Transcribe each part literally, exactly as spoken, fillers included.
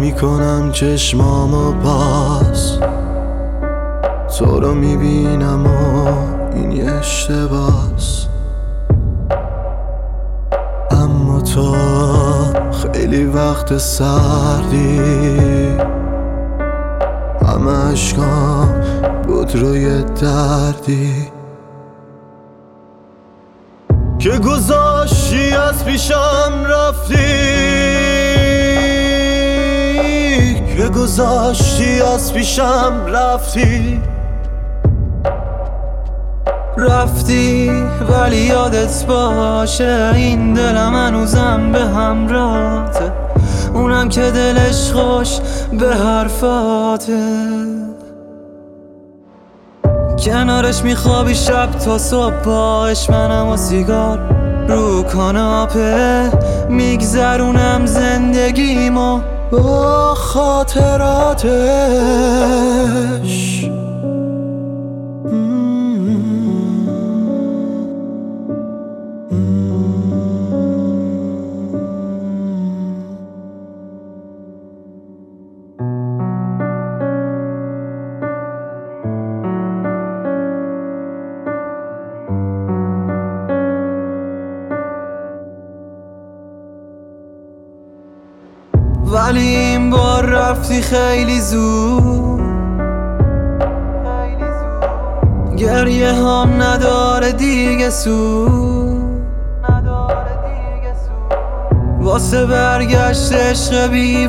میکنم چشمامو باز، تو رو میبینم و این یه اشتباس. اما تو خیلی وقت سردی، همه عشقام بود روی دردی که گذاشتی از پیشم رفتی، که گذاشتی از پیشم رفتی. رفتی ولی یادت باشه این دلم هنوزم به همراهته، اونم که دلش خوش به حرفاته. کنارش میخوابی شب تا صبح باش، منم و سیگار رو کاناپه میگذرونم زندگیمو با خاطراتش. ولی این بار رفتی خیلی زود، گریه هم نداره دیگه سود، واسه برگشت عشق بی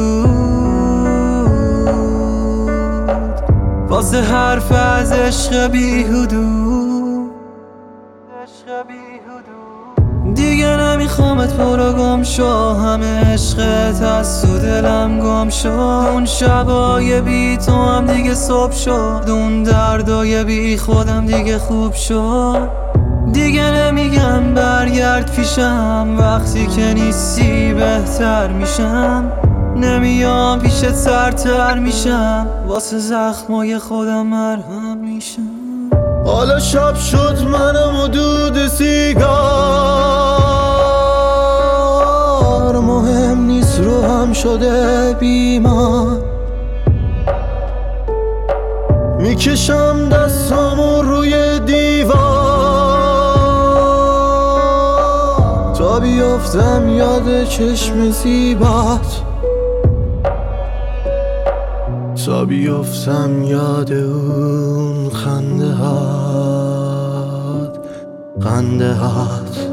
وجود، واسه حرف از عشق بی حدود. دیگه نمیخوامت برو گم شو، همه عشقت از تو دلم گم شو. اون شبای بی تو هم دیگه صبح شد، اون دردای بی خودم دیگه خوب شد. دیگه نمیگم برگرد پیشم، وقتی که نیستی بهتر میشم. نمیام پیشت سرتر میشم، واسه زخمای خودم مرهم میشم. حالا شب شد منم و دود سیگار، مهم نیست رو هم شده بیمار. میکشم دستامو روی دیوار تا بیافتم یاد چشم زیبات، تا بیافتم یاد اون خنده هات، خنده هات.